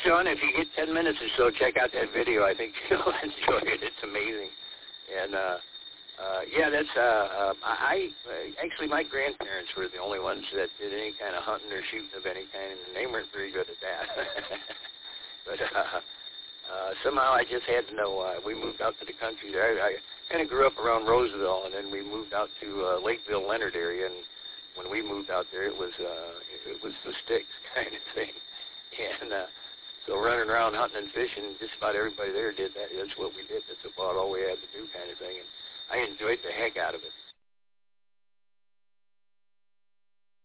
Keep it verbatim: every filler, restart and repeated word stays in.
Sean, if you get ten minutes or so, check out that video. I think you'll enjoy it. It's amazing. And, uh, uh, yeah, that's, uh, uh, I, I, actually, my grandparents were the only ones that did any kind of hunting or shooting of any kind, and they weren't very good at that. But, uh, uh, somehow I just had to know. Uh, we moved out to the country there. I, I kind of grew up around Roseville, and then we moved out to uh, Lakeville, Leonard area, and when we moved out there, it was, uh, it was the sticks kind of thing. And, uh, so running around hunting and fishing, just about everybody there did that. That's what we did. That's about all we had to do kind of thing. And I enjoyed the heck out of it.